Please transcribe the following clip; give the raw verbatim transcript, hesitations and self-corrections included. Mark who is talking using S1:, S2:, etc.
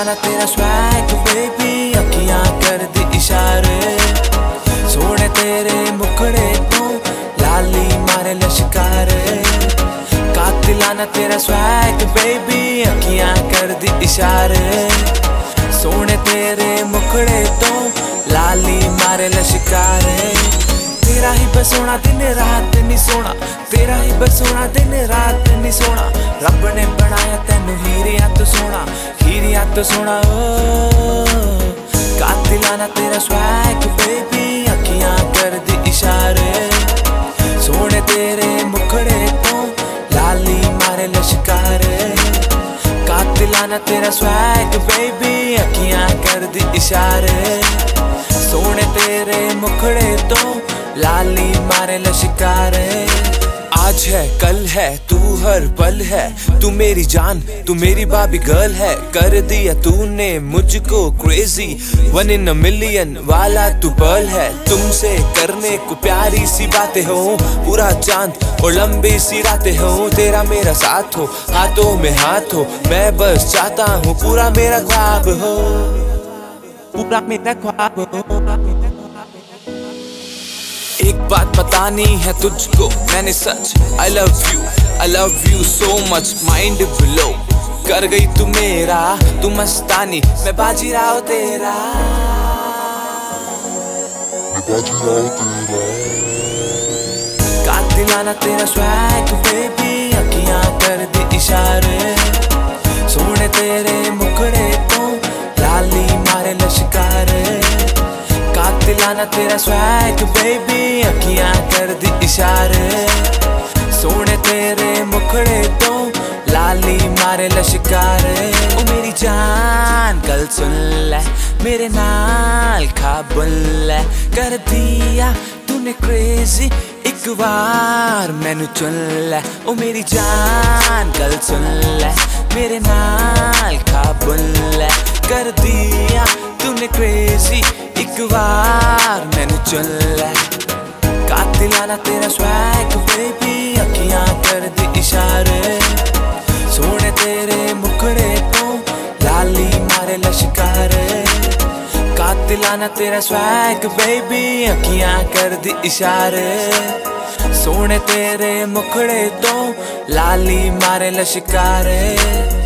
S1: ना तेरा swag baby, अखियां कर दी इशारे, सोने तेरे मुखड़े तो लाली मारे लश्कारे। कातिलाना तेरा स्वैग बेबी, अखियां कर दी इशारे, सोने तेरे मुखड़े तो लाली मारे लश्कारे। तेरा ही बसोना दिन रात नहीं सोना, तेरा ही बसोना दिन रात नहीं सोना, रब ने बनाया तेनू हीरिया तो सोना, हीरिया तो सोना। ओ कातिलाना तेरा स्वैग बेबी, अखियां कर दी इशारे, सोने तेरे मुखड़े तो लाली मारे लश्कारे। कातिलाना तेरा स्वैग बेबी, अखियां कर दी इशारे, सोने तेरे मुखड़े तो लाली मारे लश्कारे। आज है कल है तू हर पल है, तू मेरी जान तू मेरी बाबी गर्ल है, कर दिया तूने मुझको crazy, one in a million वाला तू पर्ल है। तुमसे करने को प्यारी सी बातें हो, पूरा चांद और लंबी सी रातें हो, तेरा मेरा साथ हो हाथों में हाथ हो, मैं बस चाहता हूँ पूरा मेरा ख्वाब हो, पूरा मेरा ख्वाब हो। एक बात बतानी है तुझको मैंने सच, I love you, I love you so much, mind blow कर गई तू मेरा, तू मस्तानी मैं बाजी राव तेरा, मैं बाजी राव तेरा। कातिलाना तेरा स्वैग बेबी, अखियां कर दी इशारे, सोने तेरे मुखड़े तो लाली मारे लश्कारे। कातिलाना तेरा स्वैग बेबी, अखियां कर दी इशारे, सोने तेरे मुखड़े तो लाली मारे लश्कारे। ओ मेरी जान गल सुन ले, मेरे नाल खा बुल्ले, कर दिया तूने क्रेजी एक बार मैनू चुन ले। ओ मेरी जान गल सुन ले, मेरे नाल खा बुल्ले, कर दिया तूने क्रेजी एक बार मैनू चुन ले। कातिलाना तेरा स्वैग बेबी, अखियां कर दी इशारे, सोने तेरे मुखड़े तो लाली मारे लश्कारे। कातिलाना तेरा स्वैग बेबी, अखियां कर दी इशारे, सोने तेरे मुखड़े तो लाली मारे लश्कारे।